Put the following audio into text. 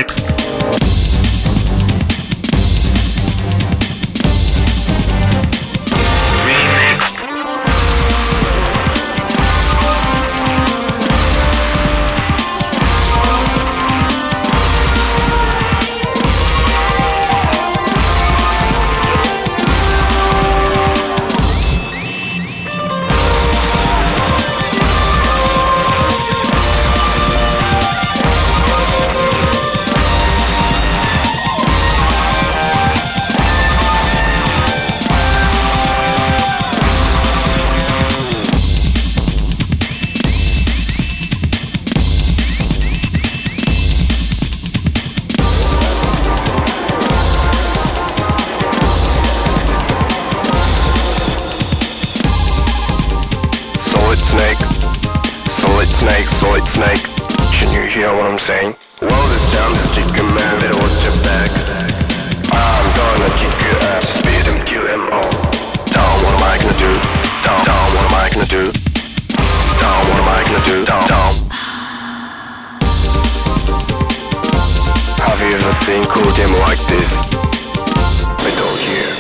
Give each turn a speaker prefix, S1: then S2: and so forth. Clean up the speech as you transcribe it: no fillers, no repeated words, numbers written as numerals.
S1: Solid snake, can you hear what I'm saying? Well, this time this chicken man better watch your back. I'm gonna kick your ass, speed him, kill him all. Down, what am I gonna do? Down, what am I gonna do? Down, what am I gonna do? Down. Have you ever seen cool demo like this? I don't hear.